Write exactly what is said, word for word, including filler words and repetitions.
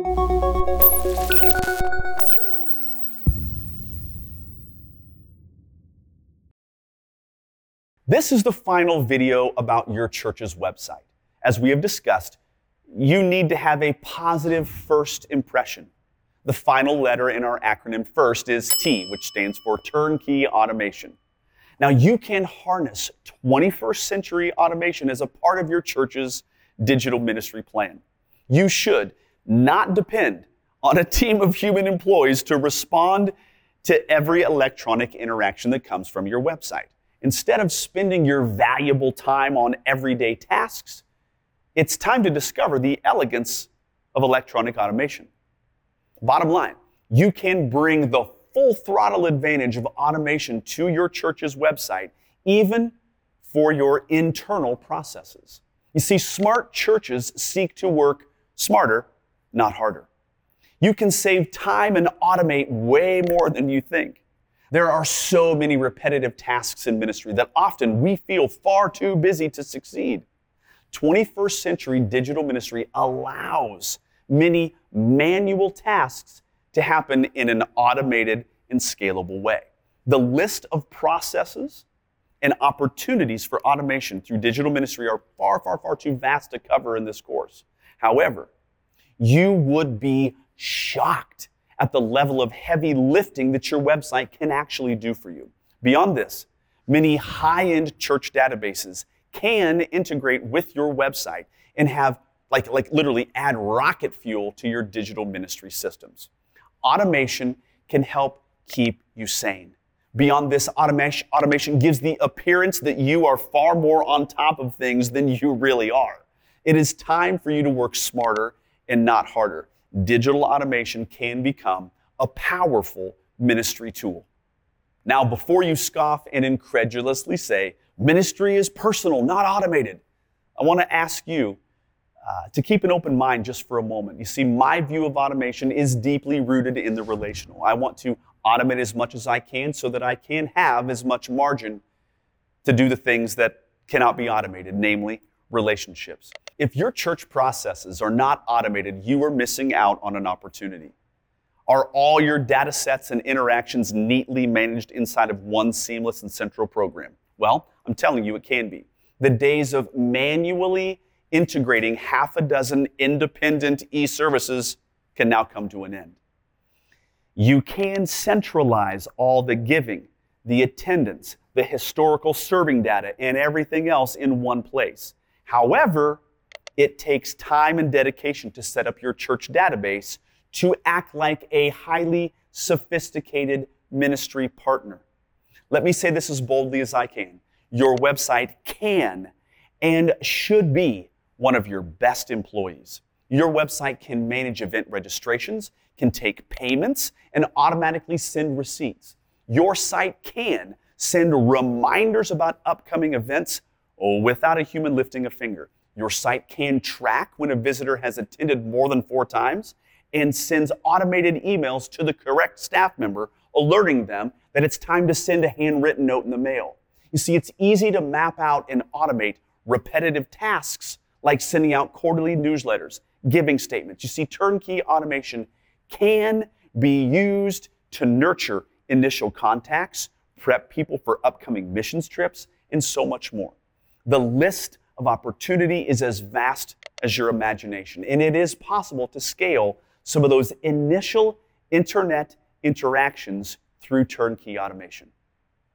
This is the final video about your church's website. As we have discussed, you need to have a positive first impression. The final letter in our acronym FIRST is T, which stands for Turnkey Automation. Now, you can harness twenty-first century automation as a part of your church's digital ministry plan. You should not depend on a team of human employees to respond to every electronic interaction that comes from your website. Instead of spending your valuable time on everyday tasks, it's time to discover the elegance of electronic automation. Bottom line, you can bring the full throttle advantage of automation to your church's website, even for your internal processes. You see, smart churches seek to work smarter, not harder. You can save time and automate way more than you think. There are so many repetitive tasks in ministry that often we feel far too busy to succeed. twenty-first century digital ministry allows many manual tasks to happen in an automated and scalable way. The list of processes and opportunities for automation through digital ministry are far, far, far too vast to cover in this course. However, you would be shocked at the level of heavy lifting that your website can actually do for you. Beyond this, many high-end church databases can integrate with your website and have, like, like literally add rocket fuel to your digital ministry systems. Automation can help keep you sane. Beyond this, automation, automation gives the appearance that you are far more on top of things than you really are. It is time for you to work smarter and not harder. Digital automation can become a powerful ministry tool. Now, before you scoff and incredulously say, ministry is personal, not automated, I want to ask you uh, to keep an open mind just for a moment. You see, my view of automation is deeply rooted in the relational. I want to automate as much as I can so that I can have as much margin to do the things that cannot be automated, namely relationships. If your church processes are not automated, you are missing out on an opportunity. Are all your data sets and interactions neatly managed inside of one seamless and central program? Well, I'm telling you, it can be. The days of manually integrating half a dozen independent e-services can now come to an end. You can centralize all the giving, the attendance, the historical serving data, and everything else in one place. However, it takes time and dedication to set up your church database to act like a highly sophisticated ministry partner. Let me say this as boldly as I can. Your website can and should be one of your best employees. Your website can manage event registrations, can take payments, and automatically send receipts. Your site can send reminders about upcoming events without a human lifting a finger. Your site can track when a visitor has attended more than four times and sends automated emails to the correct staff member, alerting them that it's time to send a handwritten note in the mail. You see, it's easy to map out and automate repetitive tasks like sending out quarterly newsletters, giving statements. You see, turnkey automation can be used to nurture initial contacts, prep people for upcoming missions trips, and so much more. The list of opportunity is as vast as your imagination, and it is possible to scale some of those initial internet interactions through turnkey automation.